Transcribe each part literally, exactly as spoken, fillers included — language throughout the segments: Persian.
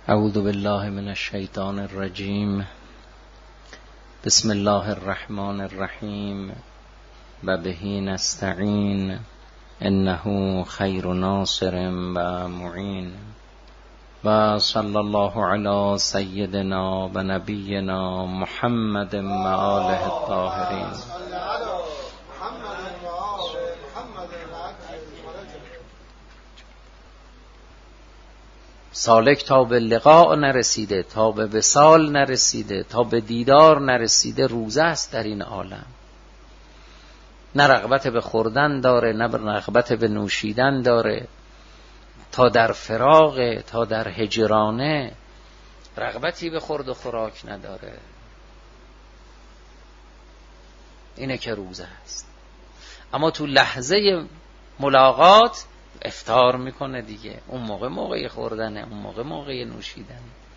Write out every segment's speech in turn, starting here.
اعوذ بالله من الشیطان الرجیم. بسم الله الرحمن الرحیم و به نستعین انه خیر ناصر و معین و صلی الله علی سیدنا و نبینا محمد و آله الطاهرین. سالک تا به لقاء نرسیده، تا به وصال نرسیده، تا به دیدار نرسیده، روزه است در این عالم. نه رغبت به خوردن داره، نه رغبت به نوشیدن داره، تا در فراغ، تا در هجرانه رغبتی به خورد و خوراک نداره. اینه که روزه است. اما تو لحظه ملاقات افطار میکنه دیگه. اون موقع موقع خوردنه، اون موقع موقع نوشیدنه.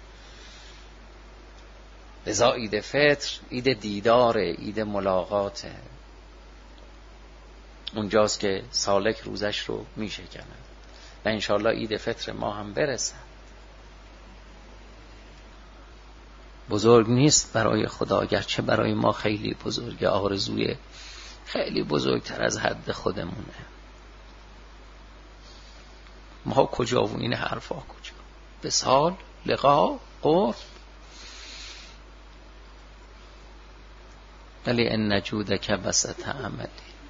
لذا عید فطر عید دیداره، عید ملاقاته. اونجاست که سالک روزش رو میشکنه و انشالله عید فطر ما هم برسه. بزرگ نیست برای خدا، اگرچه برای ما خیلی بزرگه. آرزوی خیلی بزرگتر از حد خودمونه. ما کجا و این حرفا کجا؟ وصال، لقا، قرب. ولی ان جودک بسط عملی،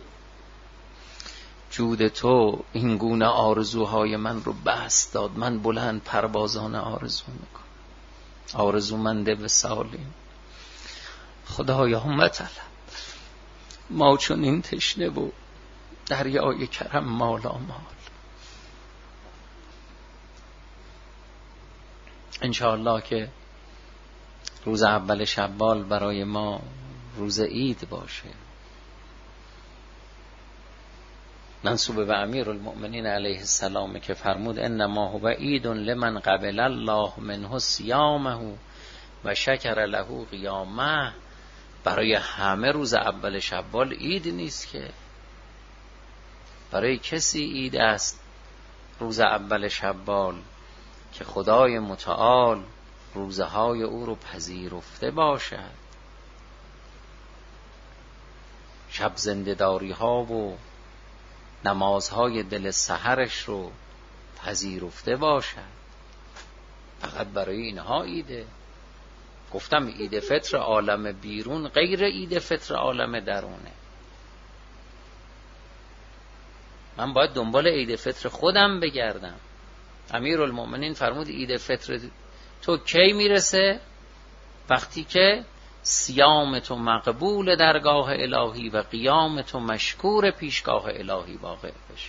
جود تو این گونه آرزوهای من رو بست داد. من بلند پروازانه آرزو میکنم، آرزومنده وصالیم. خدایا مطلب ما چون این تشنه و دریای کرم مالا مال. انشاءالله که روز اول شوال برای ما روز عید باشه. منسوب به امیر المؤمنین علیه السلام که فرمود انما هو عید لمن قبل الله منه صیامه و شکر له قیامه. برای همه روز اول شوال عید نیست که. برای کسی عید است روز اول شوال که خدای متعال روزه های او رو پذیرفته باشد، شب زنده‌داری ها و نمازهای دل سحرش رو پذیرفته باشد. فقط برای اینها عیده. گفتم عید فطر عالم بیرون غیر عید فطر عالم درونه. من باید دنبال عید فطر خودم بگردم. امیرالمؤمنین فرمود عید فطر تو کی میرسه؟ وقتی که صیام تو مقبول درگاه الهی و قیام تو مشکور پیشگاه الهی واقع بشه.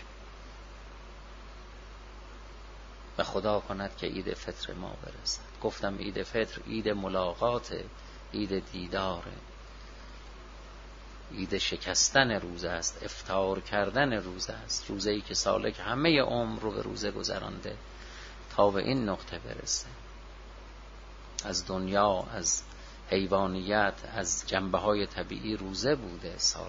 و خدا کند که عید فطر ما برسد. گفتم عید فطر عید ملاقات، عید دیداره، عید شکستن روزه است، افطار کردن روزه است. روزه ای که سالک همه عمر رو به روزه گذرانده تا به این نقطه برسه. از دنیا، از حیوانیت، از جنبه های طبیعی روزه بوده سالک.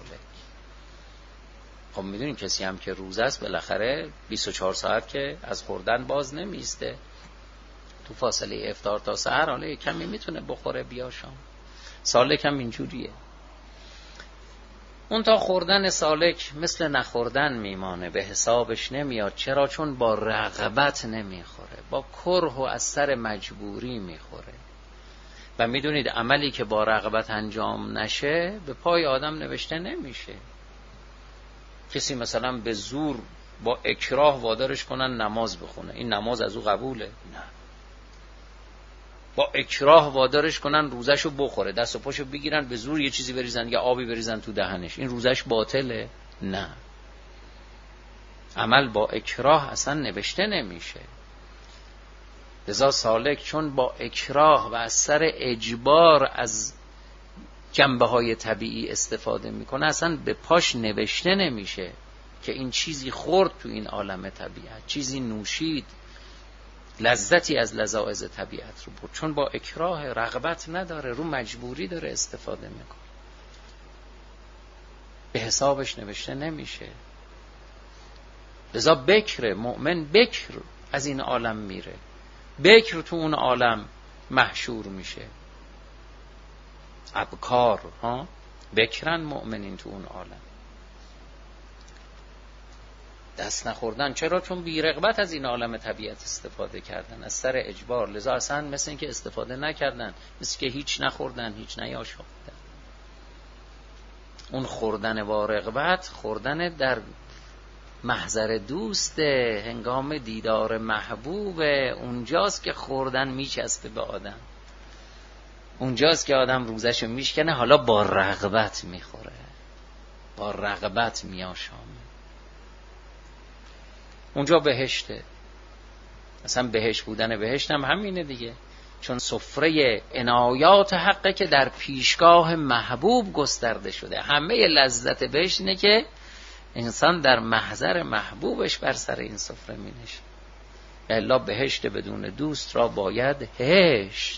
خب میدونیم کسی هم که روزه است بالاخره بیست و چهار ساعت که از خوردن باز نمیسته. تو فاصله افطار تا سحر حالا کمی میتونه بخوره بیا شام. سالک هم اینجوریه. اون تا خوردن سالک مثل نخوردن میمانه، به حسابش نمیاد. چرا؟ چون با رغبت نمیخوره، با کره و از سر مجبوری میخوره. و میدونید عملی که با رغبت انجام نشه به پای آدم نوشته نمیشه. کسی مثلا به زور با اکراه وادارش کنن نماز بخونه، این نماز از او قبوله؟ نه. با اکراه وادارش کنن روزشو بخوره، دست و پاشو بگیرن به زور یه چیزی بریزن یا آبی بریزن تو دهنش، این روزش باطله؟ نه. عمل با اکراه اصلا نوشته نمیشه. لذا سالک چون با اکراه و از سر اجبار از جنبه های طبیعی استفاده میکنه، اصلا به پاش نوشته نمیشه که این چیزی خورد تو این عالم طبیعت، چیزی نوشید، لذتی از لذائذ طبیعت رو برد. چون با اکراه، رغبت نداره، رو مجبوری داره استفاده میکنه، به حسابش نوشته نمیشه. لذا بکر مؤمن بکر از این عالم میره. بکر تو اون عالم محشور میشه، ابکار ها بکرن مؤمنین تو اون عالم. دست نخوردن چرا؟ چون بی رغبت از این عالم طبیعت استفاده کردن، از سر اجبار. لذا اصلا مثل این که استفاده نکردن، مثل که هیچ نخوردن، هیچ نیاشامیدن. اون خوردن با رغبت، خوردن در محضر دوست، هنگام دیدار محبوب، اونجاست که خوردن میچسبه به آدم، اونجاست که آدم روزشو میشکنه، حالا با رغبت میخوره، با رغبت میاشامه. اونجا بهشته. اصلا بهشت بودن بهشت هم همینه دیگه، چون سفره عنایات حقه که در پیشگاه محبوب گسترده شده. همه لذت بهشت اینه که انسان در محضر محبوبش بر سر این سفره می نشینه. الا بهشت بدون دوست را باید هشت.